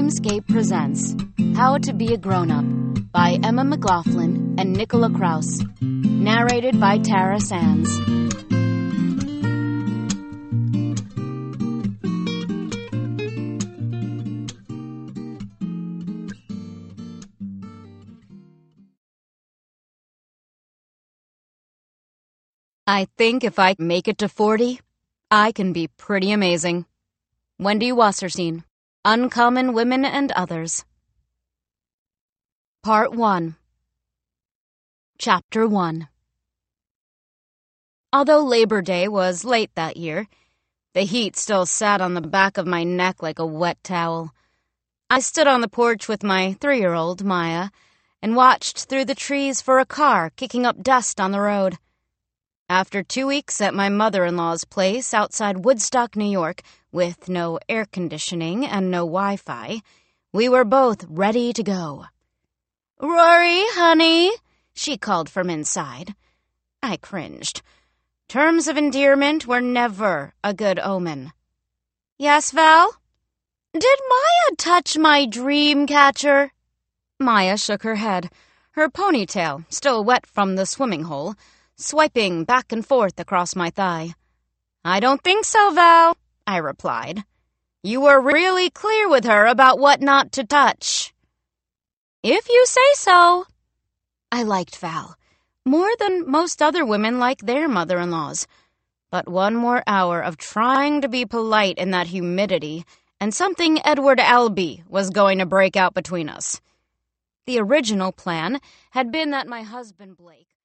Dreamscape presents How to Be a Grown-Up by Emma McLaughlin and Nicola Kraus. Narrated by Tara Sands. I think if I make it to 40, I can be pretty amazing. Wendy Wasserstein, Uncommon Women and Others. Part 1. Chapter 1. Although Labor Day was late that year, the heat still sat on the back of my neck like a wet towel. I stood on the porch with my 3-year-old, Maya, and watched through the trees for a car kicking up dust on the road. After 2 weeks at my mother-in-law's place outside Woodstock, New York, with no air conditioning and no Wi-Fi, we were both ready to go. "Rory, honey," she called from inside. I cringed. Terms of endearment were never a good omen. "Yes, Val?" "Did Maya touch my dream catcher?" Maya shook her head, her ponytail still wet from the swimming hole, swiping back and forth across my thigh. "I don't think so, Val," I replied. "You were really clear with her about what not to touch." "If you say so." I liked Val, more than most other women like their mother-in-laws. But one more hour of trying to be polite in that humidity, and something Edward Albee was going to break out between us. The original plan had been that my husband Blake